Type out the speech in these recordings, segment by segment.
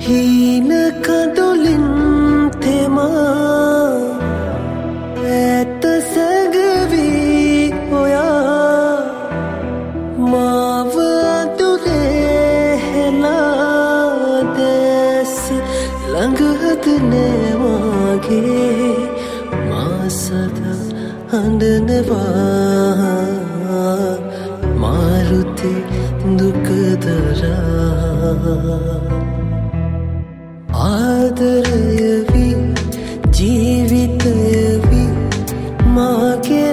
හීන කඳුලින් තෙමා ඇත සැඟවී ඔයා මාව අඳුරේ හෙලා දැස් ළඟහද නෑවාගේ මා සදා අඬනවා මාරුති දුකදරා ආදරයවි ජීවිතයවි මාගේ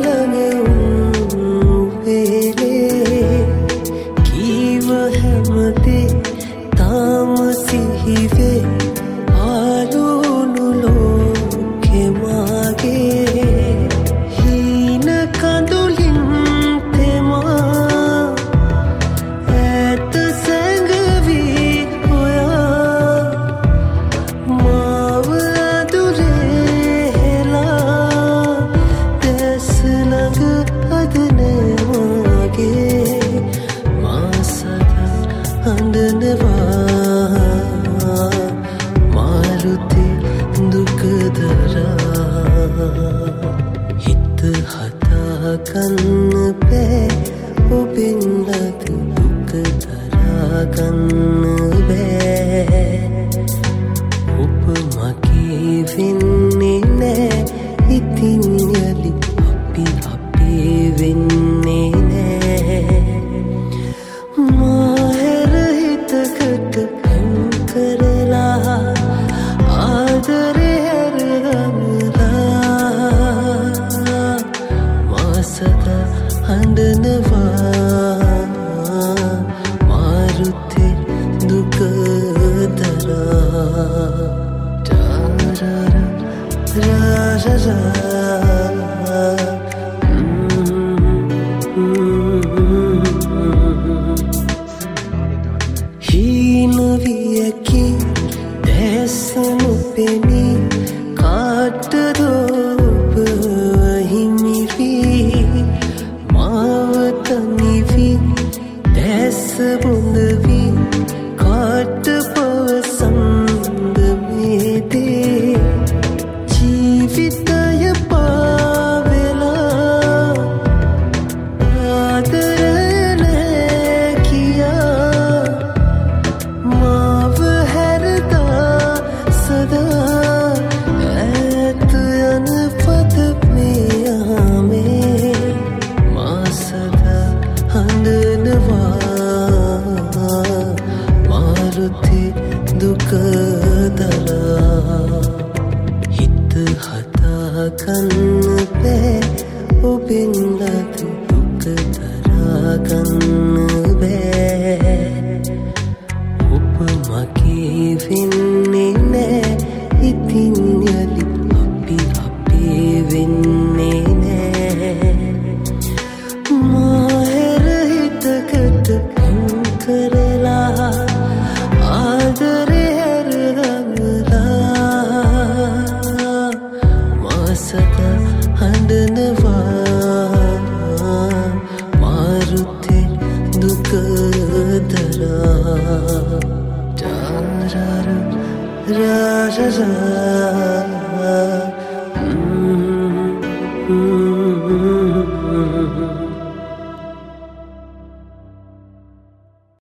ළඟ වේලේ කීව හැමදේ තාම සිහිවේ ආලුණු ලෝකෙ මාගේ හීන කඳුලින් තෙමා ඇත සැඟවී ඔයා මාව අඳුරේ හෙලා දැස් ළඟ අද නෑවාගේ මා සදා අඬනවා මාරුති දුකදරා හිත හදාගන්න බෑ ඔබෙන් ලද දුක දරාගන්න බෑ ඔබ මගේ වෙන්නේ නෑ ඉතින් යලි අපි වෙන්නේ නෑ මාහැර හිතකට කම් කරලා ආදරේ හැරගමලා මා සදා අඬනවා මාරුති දුකදරා හීන වියකි දැස නොපෙනී කාටද ඔබ හිමි වී මාව තනිවී දැස බොඳ වී කාට පවසන්ද මේ දේ ජීවිතය පාවෙලා ආදරේ නෑ කියා මාව හැරදා සදා ඈත යන පද මේ යාමේ මා සදා අඬනවා මාරුති දුකදරා හිත හදාගන්න බෑ ඔබෙන් ලද දුක දරාගන්න බෑ ඔබ මගේ වෙන්නේ නෑ ඉතින් යලි අපි වෙන්නේ නෑ මාහැර හිතකට කම් කරලා ආදරේ හැරගමලා මා සදා අඬනවා මාරුති දුකදරා